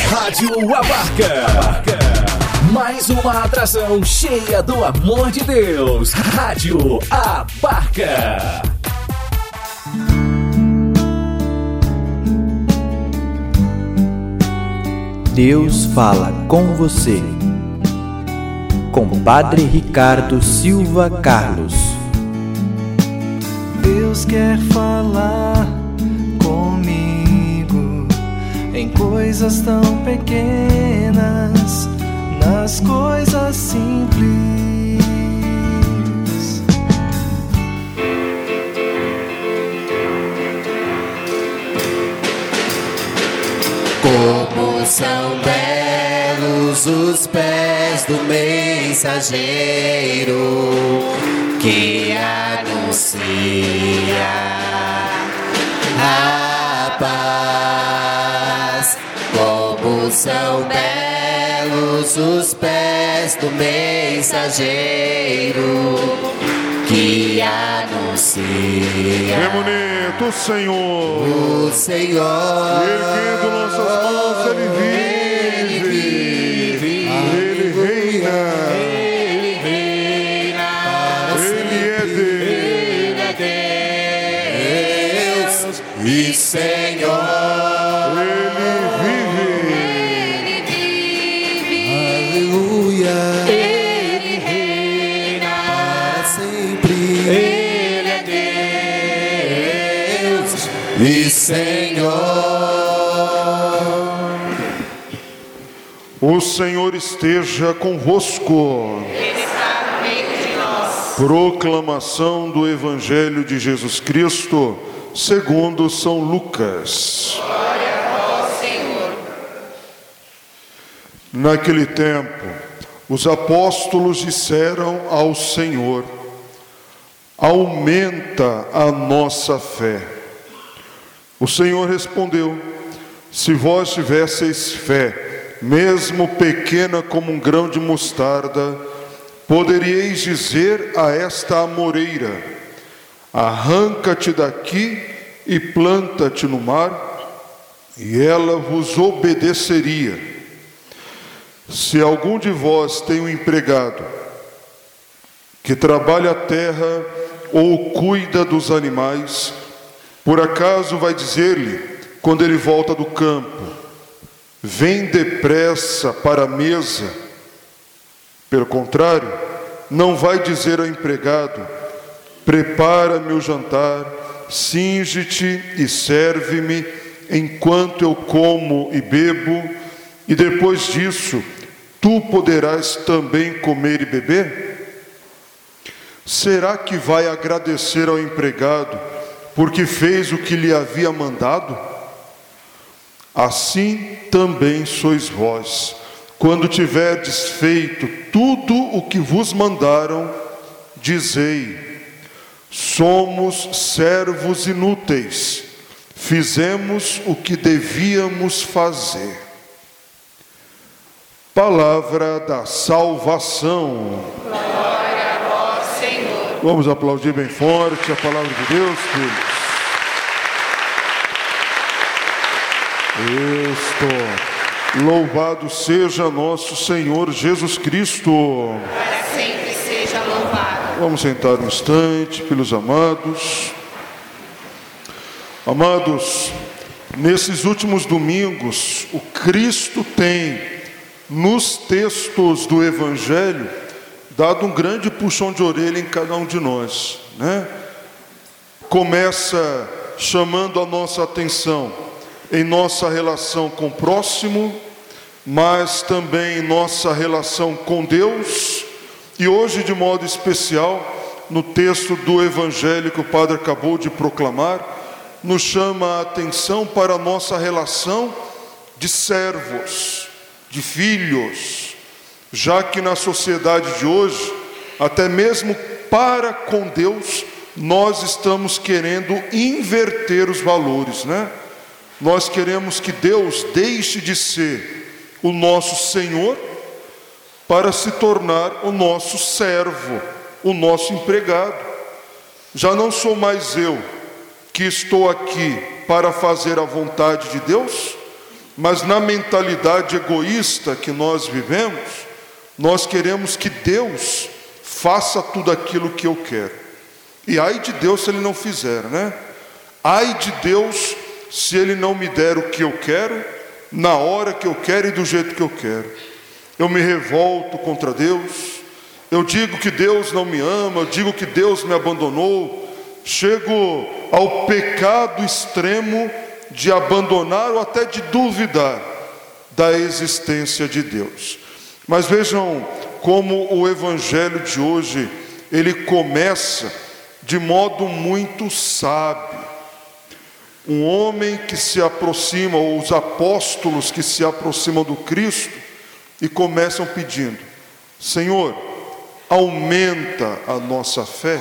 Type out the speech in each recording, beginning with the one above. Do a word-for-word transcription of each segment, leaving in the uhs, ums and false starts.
Rádio Abarca. Mais uma atração cheia do amor de Deus. Rádio Abarca. Deus fala com você. Com Padre Ricardo Silva Carlos. Deus quer falar comigo em coisas tão pequenas, nas coisas simples. Como são belos os pés do mensageiro que anuncia a paz. Como são belos os pés do mensageiro que anuncia. É bonito, Senhor. O Senhor. Erguendo nossas mãos, Ele vive. Ele reina. Ele reina. Ele é Deus. Deus e Senhor. Ele vive. Aleluia. Ele reina para sempre. Ele é Deus e Senhor. O Senhor esteja convosco. Ele está no meio de nós. Proclamação do Evangelho de Jesus Cristo, segundo São Lucas. Glória a vós, Senhor. Naquele tempo, os apóstolos disseram ao Senhor: aumenta a nossa fé. O Senhor respondeu: se vós tivesseis fé, mesmo pequena como um grão de mostarda, poderíeis dizer a esta amoreira: arranca-te daqui e planta-te no mar, e ela vos obedeceria. Se algum de vós tem um empregado que trabalha a terra ou cuida dos animais, por acaso vai dizer-lhe, quando ele volta do campo: vem depressa para a mesa? Pelo contrário, não vai dizer ao empregado: prepara-me o jantar, cinge-te e serve-me, enquanto eu como e bebo, e depois disso tu poderás também comer e beber? Será que vai agradecer ao empregado porque fez o que lhe havia mandado? Assim também sois vós, quando tiverdes feito tudo o que vos mandaram, dizei: somos servos inúteis, fizemos o que devíamos fazer. Palavra da salvação. Glória a vós, Senhor. Vamos aplaudir bem forte a palavra de Deus, filhos. Isto. Louvado seja nosso Senhor Jesus Cristo. Para sempre seja louvado. Vamos sentar um instante, pelos amados. Amados, nesses últimos domingos, o Cristo tem, nos textos do Evangelho, dado um grande puxão de orelha em cada um de nós, né? Começa chamando a nossa atenção em nossa relação com o próximo, mas também em nossa relação com Deus, e hoje de modo especial, no texto do Evangelho que o Padre acabou de proclamar, nos chama a atenção para a nossa relação de servos, de filhos, já que na sociedade de hoje, até mesmo para com Deus, nós estamos querendo inverter os valores, né? Nós queremos que Deus deixe de ser o nosso Senhor para se tornar o nosso servo, o nosso empregado. Já não sou mais eu que estou aqui para fazer a vontade de Deus, Mas na mentalidade egoísta que nós vivemos, nós queremos que Deus faça tudo aquilo que eu quero. E ai de Deus se Ele não fizer, né? Ai de Deus se Ele não me der o que eu quero, na hora que eu quero e do jeito que eu quero. Eu me revolto contra Deus, eu digo que Deus não me ama, eu digo que Deus me abandonou, chego ao pecado extremo de abandonar ou até de duvidar da existência de Deus. Mas vejam como o evangelho de hoje, ele começa de modo muito sábio. Um homem que se aproxima, ou os apóstolos que se aproximam do Cristo e começam pedindo: Senhor, aumenta a nossa fé.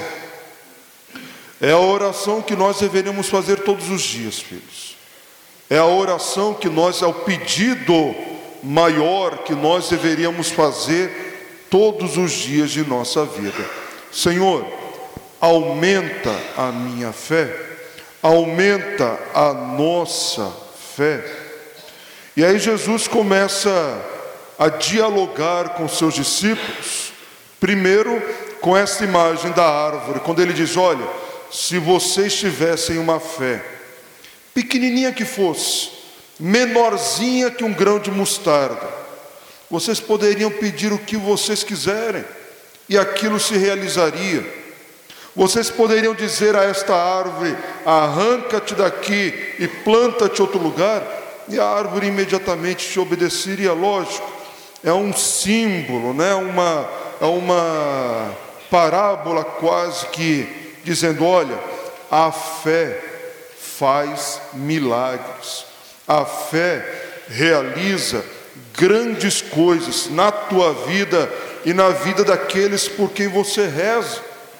É a oração que nós deveríamos fazer todos os dias, filhos. É a oração que nós, é o pedido maior que nós deveríamos fazer todos os dias de nossa vida. Senhor, aumenta a minha fé, aumenta a nossa fé. E aí Jesus começa a dialogar com seus discípulos, primeiro com essa imagem da árvore, quando ele diz: olha, se vocês tivessem uma fé, pequenininha que fosse, menorzinha que um grão de mostarda, vocês poderiam pedir o que vocês quiserem, e aquilo se realizaria. Vocês poderiam dizer a esta árvore: arranca-te daqui e planta-te outro lugar, e a árvore imediatamente te obedeceria. Lógico, é um símbolo, né? uma, é uma parábola quase que dizendo: olha, a fé faz milagres, a fé realiza grandes coisas na tua vida e na vida daqueles por quem você reza.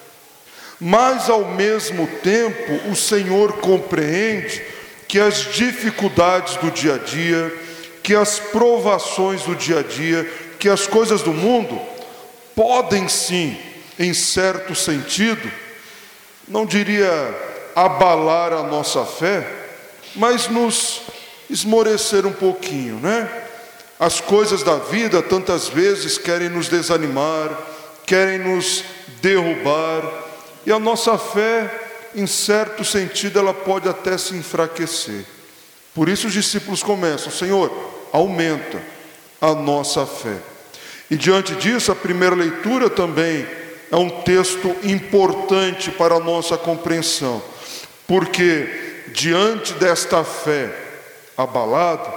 Mas ao mesmo tempo o Senhor compreende que as dificuldades do dia a dia, que as provações do dia a dia, que as coisas do mundo podem sim, em certo sentido, não diria abalar a nossa fé, mas nos esmorecer um pouquinho, né? As coisas da vida tantas vezes querem nos desanimar, querem nos derrubar, e a nossa fé, em certo sentido, ela pode até se enfraquecer. Por isso os discípulos começam: Senhor, aumenta a nossa fé. E diante disso, a primeira leitura também é um texto importante para a nossa compreensão, porque diante desta fé abalada,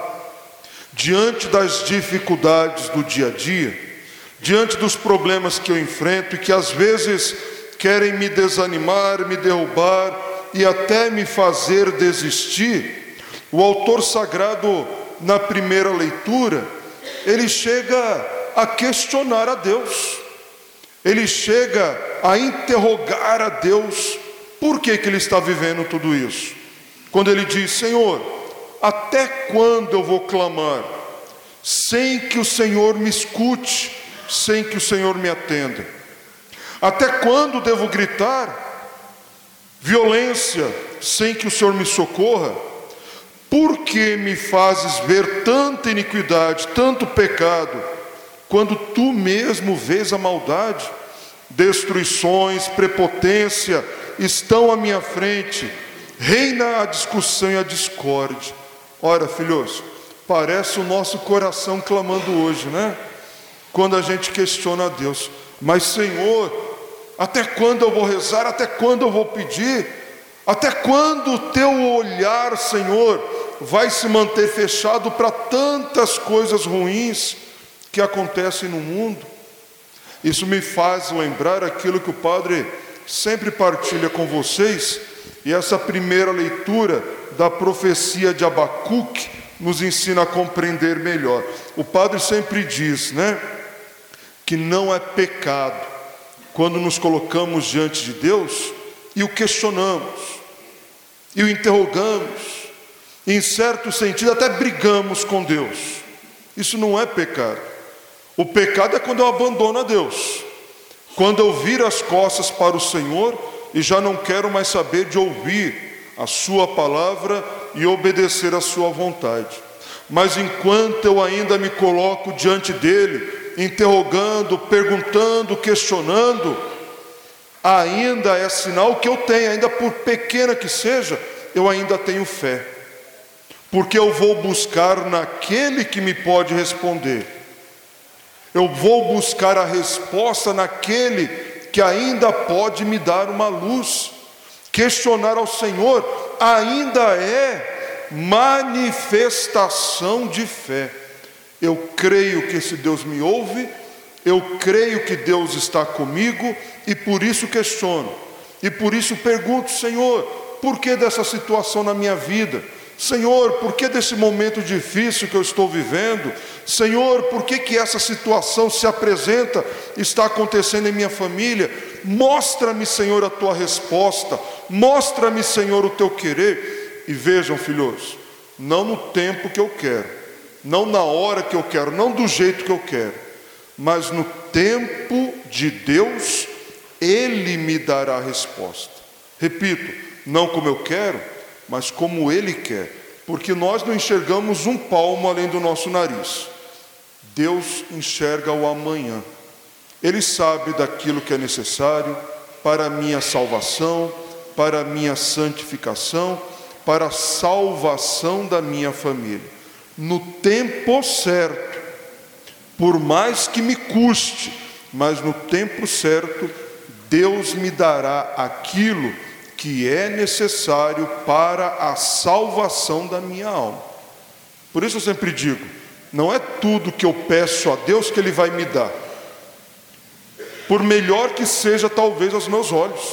diante das dificuldades do dia a dia, diante dos problemas que eu enfrento e que às vezes querem me desanimar, me derrubar e até me fazer desistir, o autor sagrado, na primeira leitura, ele chega a questionar a Deus, ele chega a interrogar a Deus por que que ele está vivendo tudo isso. Quando ele diz: Senhor, até quando eu vou clamar sem que o Senhor me escute, sem que o Senhor me atenda? Até quando devo gritar violência sem que o Senhor me socorra? Por que me fazes ver tanta iniquidade, tanto pecado, quando tu mesmo vês a maldade? Destruições, prepotência estão à minha frente, reina a discussão e a discórdia. Ora, filhos, parece o nosso coração clamando hoje, né? Quando a gente questiona a Deus: mas Senhor, até quando eu vou rezar? Até quando eu vou pedir? Até quando o teu olhar, Senhor, vai se manter fechado para tantas coisas ruins que acontecem no mundo? Isso me faz lembrar aquilo que o padre sempre partilha com vocês, e essa primeira leitura da profecia de Abacuque nos ensina a compreender melhor. O padre sempre diz, né, que não é pecado quando nos colocamos diante de Deus e o questionamos, e o interrogamos, e em certo sentido até brigamos com Deus. Isso não é pecado. O pecado é quando eu abandono a Deus, quando eu viro as costas para o Senhor e já não quero mais saber de ouvir a sua palavra e obedecer a sua vontade. mas enquanto eu ainda me coloco diante dele, interrogando, perguntando, questionando, ainda é sinal que eu tenho, ainda por pequena que seja, eu ainda tenho fé, porque eu vou buscar naquele que me pode responder, eu vou buscar a resposta naquele que ainda pode me dar uma luz. Questionar ao Senhor ainda é manifestação de fé. Eu creio que esse Deus me ouve, eu creio que Deus está comigo, e por isso questiono, e por isso pergunto: Senhor, por que dessa situação na minha vida? Senhor, por que desse momento difícil que eu estou vivendo? Senhor, por que que essa situação se apresenta, está acontecendo em minha família? Mostra-me, Senhor, a tua resposta, mostra-me, Senhor, o teu querer. E vejam, filhos, não no tempo que eu quero, não na hora que eu quero, não do jeito que eu quero, mas no tempo de Deus, Ele me dará a resposta. Repito, não como eu quero, mas como Ele quer, porque nós não enxergamos um palmo além do nosso nariz. Deus enxerga o amanhã. Ele sabe daquilo que é necessário para a minha salvação, para a minha santificação, para a salvação da minha família. No tempo certo, por mais que me custe, mas no tempo certo, Deus me dará aquilo que é necessário para a salvação da minha alma. Por isso eu sempre digo, não é tudo que eu peço a Deus que Ele vai me dar, por melhor que seja talvez aos meus olhos.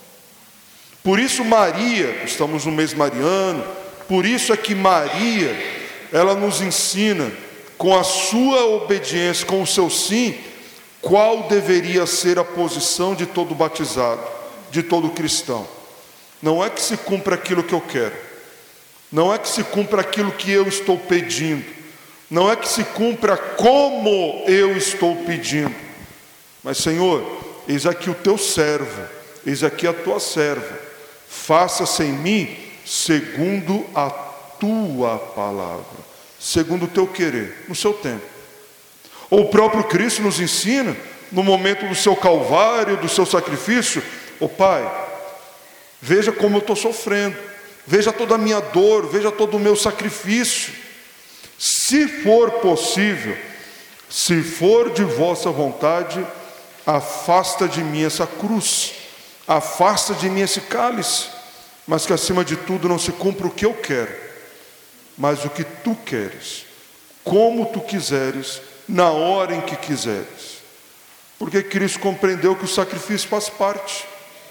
Por isso Maria, estamos no mês mariano, por isso é que Maria, ela nos ensina, com a sua obediência, com o seu sim, qual deveria ser a posição de todo batizado, de todo cristão. Não é que se cumpra aquilo que eu quero, não é que se cumpra aquilo que eu estou pedindo, não é que se cumpra como eu estou pedindo, mas Senhor, eis aqui o teu servo, eis aqui a tua serva, faça-se em mim segundo a tua palavra, segundo o teu querer, no seu tempo. Ou o próprio Cristo nos ensina, no momento do seu calvário, do seu sacrifício: ó Pai, veja como eu estou sofrendo, veja toda a minha dor, veja todo o meu sacrifício. Se for possível, se for de vossa vontade, afasta de mim essa cruz, afasta de mim esse cálice, mas que acima de tudo não se cumpra o que eu quero, mas o que tu queres, como tu quiseres, na hora em que quiseres. Porque Cristo compreendeu que o sacrifício faz parte,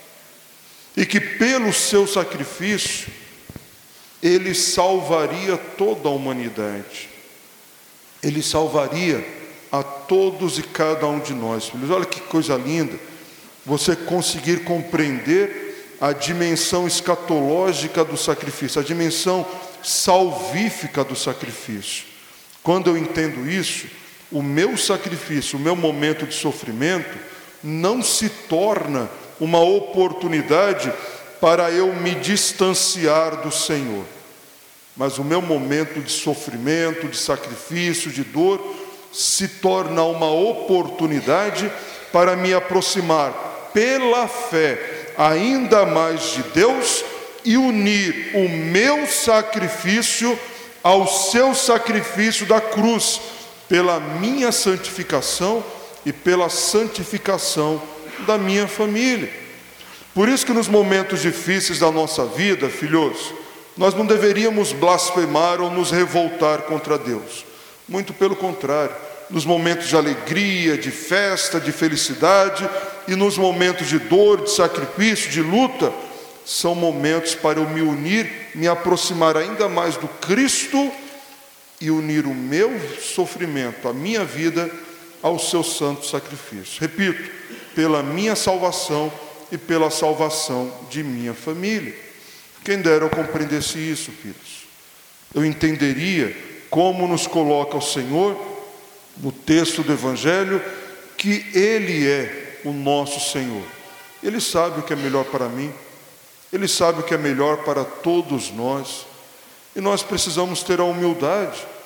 e que pelo seu sacrifício Ele salvaria toda a humanidade, Ele salvaria a todos e cada um de nós, filhos. Olha que coisa linda, você conseguir compreender a dimensão escatológica do sacrifício, a dimensão salvífica do sacrifício. Quando eu entendo isso, o meu sacrifício, o meu momento de sofrimento, não se torna uma oportunidade para eu me distanciar do Senhor, mas o meu momento de sofrimento, de sacrifício, de dor, se torna uma oportunidade para me aproximar pela fé ainda mais de Deus e unir o meu sacrifício ao seu sacrifício da cruz, pela minha santificação e pela santificação da minha família. Por isso que nos momentos difíceis da nossa vida, filhos, nós não deveríamos blasfemar ou nos revoltar contra Deus. Muito pelo contrário, nos momentos de alegria, de festa, de felicidade, e nos momentos de dor, de sacrifício, de luta, são momentos para eu me unir, me aproximar ainda mais do Cristo e unir o meu sofrimento, a minha vida, ao seu santo sacrifício. Repito, pela minha salvação e pela salvação de minha família. Quem dera eu compreendesse isso, filhos. Eu entenderia como nos coloca o Senhor, no texto do Evangelho, que Ele é o nosso Senhor. Ele sabe o que é melhor para mim, Ele sabe o que é melhor para todos nós, e nós precisamos ter a humildade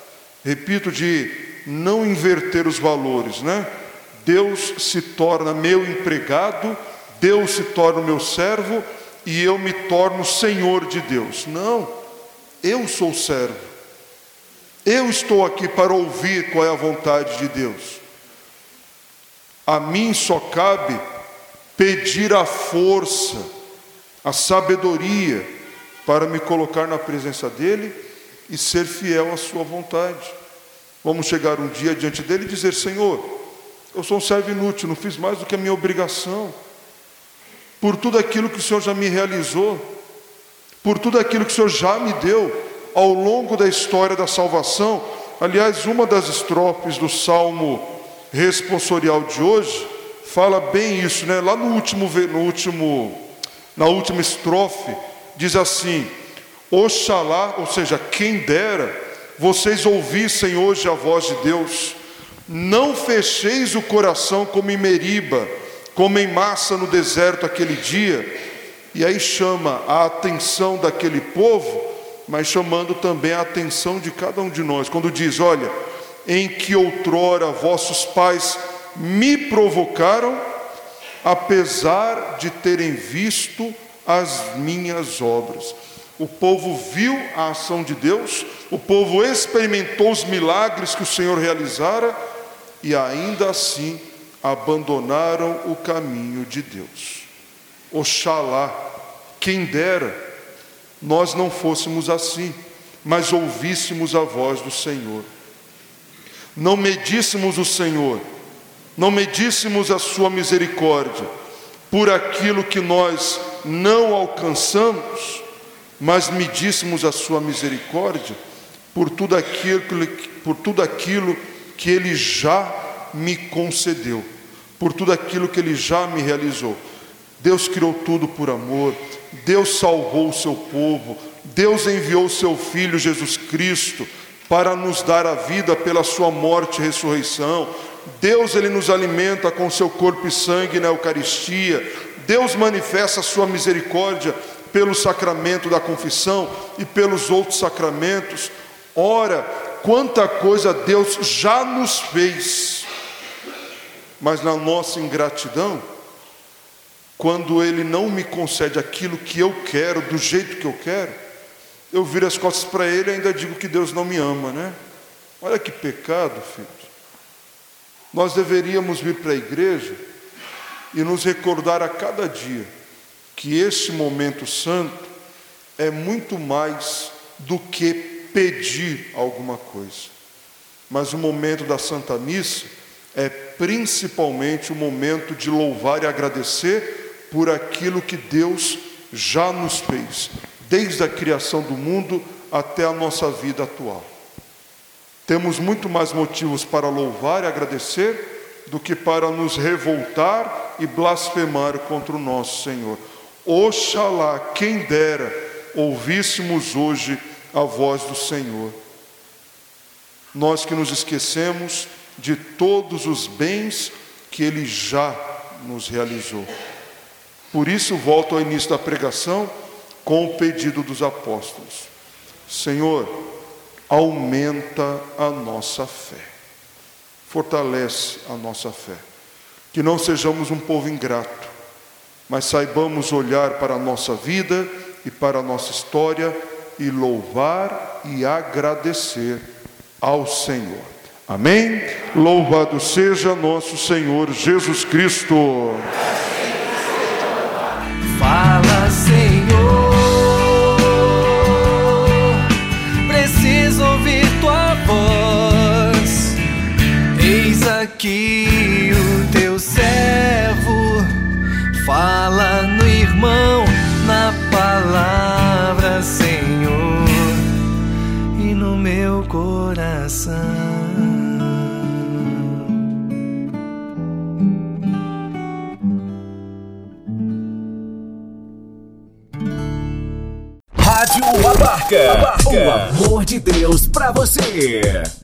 repito, de não inverter os valores, né? Deus se torna meu empregado, Deus se torna meu servo e eu me torno senhor de Deus. Não, eu sou servo. Eu estou aqui para ouvir qual é a vontade de Deus. A mim só cabe pedir a força, a sabedoria para me colocar na presença dele e ser fiel à sua vontade. Vamos chegar um dia diante dele e dizer: Senhor, eu sou um servo inútil, não fiz mais do que a minha obrigação. Por tudo aquilo que o Senhor já me realizou, por tudo aquilo que o Senhor já me deu ao longo da história da salvação. Aliás, uma das estrofes do Salmo responsorial de hoje fala bem isso, né? Lá no último, no último, na última estrofe, diz assim: Oxalá, ou seja, quem dera, vocês ouvissem hoje a voz de Deus. Não fecheis o coração como em Meriba, como em Massa no deserto aquele dia. E aí chama a atenção daquele povo, mas chamando também a atenção de cada um de nós, quando diz: olha, em que outrora vossos pais me provocaram, apesar de terem visto as minhas obras. O povo viu a ação de Deus, o povo experimentou os milagres que o Senhor realizara, e ainda assim abandonaram o caminho de Deus. Oxalá, quem dera, nós não fôssemos assim, mas ouvíssemos a voz do Senhor. Não medíssemos o Senhor, não medíssemos a sua misericórdia por aquilo que nós não alcançamos, mas medíssemos a sua misericórdia por tudo aquilo, por tudo aquilo que Ele já me concedeu, por tudo aquilo que Ele já me realizou. Deus criou tudo por amor, Deus salvou o seu povo, Deus enviou o seu Filho Jesus Cristo para nos dar a vida pela sua morte e ressurreição. Deus, Ele nos alimenta com o seu corpo e sangue na Eucaristia. Deus manifesta a sua misericórdia pelo sacramento da confissão e pelos outros sacramentos. Ora, quanta coisa Deus já nos fez, mas na nossa ingratidão, quando Ele não me concede aquilo que eu quero, do jeito que eu quero, eu viro as costas para Ele e ainda digo que Deus não me ama, né? Olha que pecado, filhos. Nós deveríamos vir para a igreja e nos recordar a cada dia que este momento santo é muito mais do que pedir alguma coisa. Mas o momento da Santa Missa é principalmente o momento de louvar e agradecer por aquilo que Deus já nos fez, desde a criação do mundo até a nossa vida atual. Temos muito mais motivos para louvar e agradecer do que para nos revoltar e blasfemar contra o nosso Senhor. Oxalá, quem dera, ouvíssemos hoje a voz do Senhor. Nós que nos esquecemos de todos os bens que Ele já nos realizou. Por isso, volto ao início da pregação com o pedido dos apóstolos: Senhor, aumenta a nossa fé, fortalece a nossa fé, que não sejamos um povo ingrato, mas saibamos olhar para a nossa vida e para a nossa história e louvar e agradecer ao Senhor. Amém? Louvado seja nosso Senhor Jesus Cristo. Fala, Senhor, preciso ouvir tua voz. Eis aqui o teu servo, fala no irmão, na palavra, Senhor, e no meu coração. Rádio Abarca, o amor de Deus pra você.